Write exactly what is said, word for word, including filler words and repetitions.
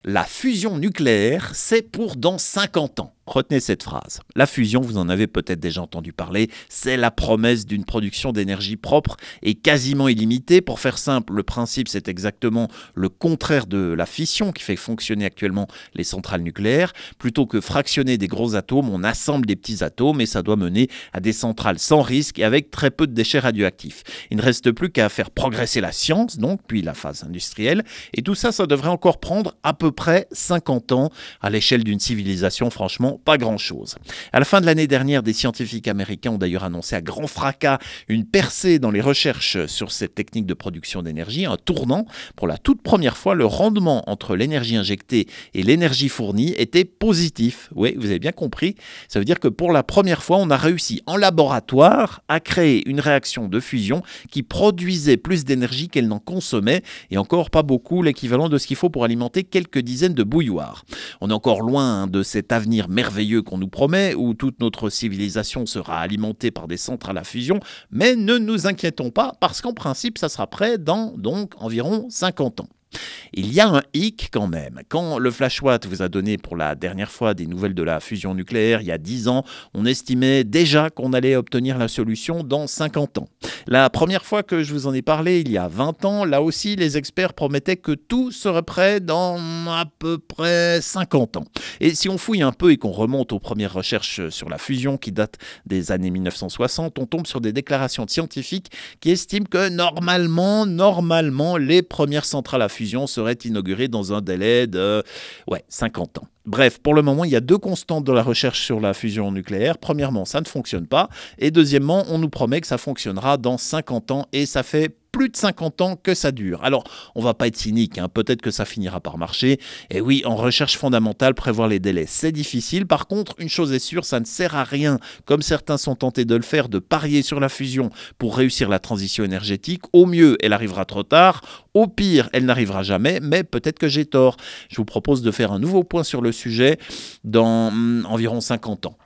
La fusion nucléaire, c'est pour dans cinquante ans. Retenez cette phrase. La fusion, vous en avez peut-être déjà entendu parler, c'est la promesse d'une production d'énergie propre et quasiment illimitée. Pour faire simple, le principe, c'est exactement le contraire de la fission qui fait fonctionner actuellement les centrales nucléaires. Plutôt que fractionner des gros atomes, on assemble des petits atomes et ça doit mener à des centrales sans risque et avec très peu de déchets radioactifs. Il ne reste plus qu'à faire progresser la science, donc, puis la phase industrielle. Et tout ça, ça devrait encore prendre à peu près cinquante ans. À l'échelle d'une civilisation, franchement, pas grand-chose. À la fin de l'année dernière, des scientifiques américains ont d'ailleurs annoncé à grand fracas une percée dans les recherches sur cette technique de production d'énergie, un tournant. Pour la toute première fois, le rendement entre l'énergie injectée et l'énergie fournie était positif. Oui, vous avez bien compris. Ça veut dire que pour la première fois, on a réussi en laboratoire à créer une réaction de fusion qui produisait plus d'énergie qu'elle n'en consommait, et encore pas beaucoup, l'équivalent de ce qu'il faut pour alimenter quelques dizaines de bouilloires. On est encore loin hein, de cet avenir merveilleux qu'on nous promet, où toute notre civilisation sera alimentée par des centrales à fusion, mais ne nous inquiétons pas, parce qu'en principe, ça sera prêt dans donc environ cinquante ans. Il y a un hic quand même. Quand le Flash Watt vous a donné pour la dernière fois des nouvelles de la fusion nucléaire il y a dix ans, on estimait déjà qu'on allait obtenir la solution dans cinquante ans. La première fois que je vous en ai parlé, il y a vingt ans, là aussi, les experts promettaient que tout serait prêt dans à peu près cinquante ans. Et si on fouille un peu et qu'on remonte aux premières recherches sur la fusion qui datent des années mille neuf cent soixante, on tombe sur des déclarations de scientifiques qui estiment que normalement, normalement, les premières centrales à fusion seraient inaugurées dans un délai de ouais, cinquante ans. Bref, pour le moment, il y a deux constantes dans la recherche sur la fusion nucléaire. Premièrement, ça ne fonctionne pas. Et deuxièmement, on nous promet que ça fonctionnera dans cinquante ans et ça fait plus de cinquante ans que ça dure. Alors, on va pas être cynique, hein, peut-être que ça finira par marcher. Et oui, en recherche fondamentale, prévoir les délais, c'est difficile. Par contre, une chose est sûre, ça ne sert à rien, comme certains sont tentés de le faire, de parier sur la fusion pour réussir la transition énergétique. Au mieux, elle arrivera trop tard. Au pire, elle n'arrivera jamais, mais peut-être que j'ai tort. Je vous propose de faire un nouveau point sur le sujet dans hum, environ cinquante ans.